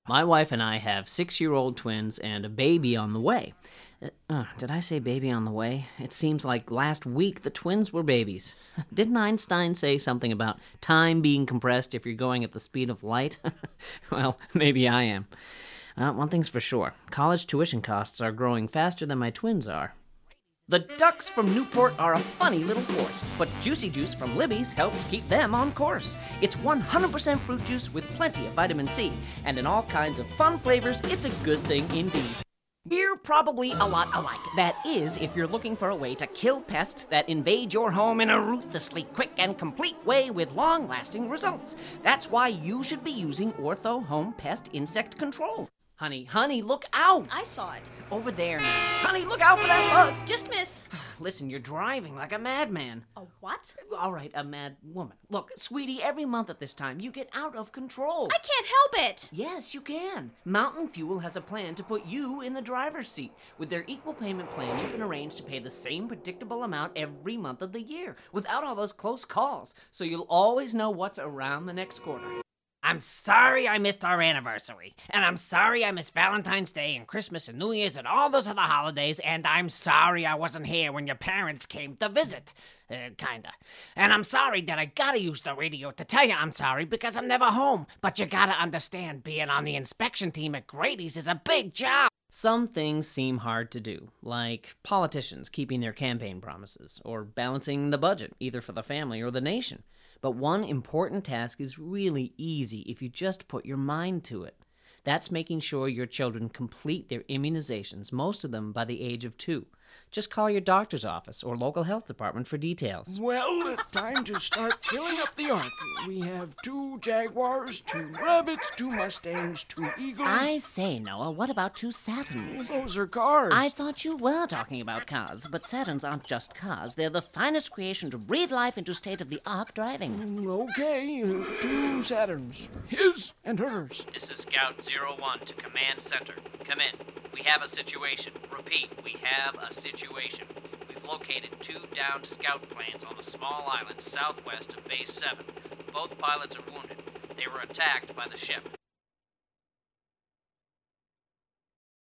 My wife and I have 6-year-old twins and a baby on the way. Did I say baby on the way? It seems like last week the twins were babies. Didn't Einstein say something about time being compressed if you're going at the speed of light? Well, maybe I am. One thing's for sure. College tuition costs are growing faster than my twins are. The ducks from Newport are a funny little force, but Juicy Juice from Libby's helps keep them on course. It's 100% fruit juice with plenty of vitamin C, and in all kinds of fun flavors, it's a good thing indeed. We're probably a lot alike. That is, if you're looking for a way to kill pests that invade your home in a ruthlessly quick and complete way with long-lasting results. That's why you should be using Ortho Home Pest Insect Control. Honey, look out! I saw it. Over there now. Honey, look out for that bus! Just missed. Listen, you're driving like a madman. A what? All right, a mad woman. Look, sweetie, every month at this time, you get out of control. I can't help it. Yes, you can. Mountain Fuel has a plan to put you in the driver's seat. With their equal payment plan, you can arrange to pay the same predictable amount every month of the year, without all those close calls, so you'll always know what's around the next corner. I'm sorry I missed our anniversary, and I'm sorry I missed Valentine's Day and Christmas and New Year's and all those other holidays, and I'm sorry I wasn't here when your parents came to visit. Kinda. And I'm sorry that I gotta use the radio to tell you I'm sorry because I'm never home, but you gotta understand being on the inspection team at Grady's is a big job. Some things seem hard to do, like politicians keeping their campaign promises, or balancing the budget, either for the family or the nation. But one important task is really easy if you just put your mind to it. That's making sure your children complete their immunizations, most of them by the age of 2. Just call your doctor's office or local health department for details. Well, it's time to start filling up the ark. We have 2 Jaguars, 2 Rabbits, 2 Mustangs, 2 Eagles. I say, Noah, what about 2 Saturns? Those are cars. I thought you were talking about cars, but Saturns aren't just cars. They're the finest creation to breathe life into state-of-the-art driving. Okay, 2 Saturns. His and hers. This is Scout 01 to Command Center. Come in. We have a situation. Repeat, we have a situation. We've located 2 downed scout planes on a small island southwest of Base 7. Both pilots are wounded. They were attacked by the ship.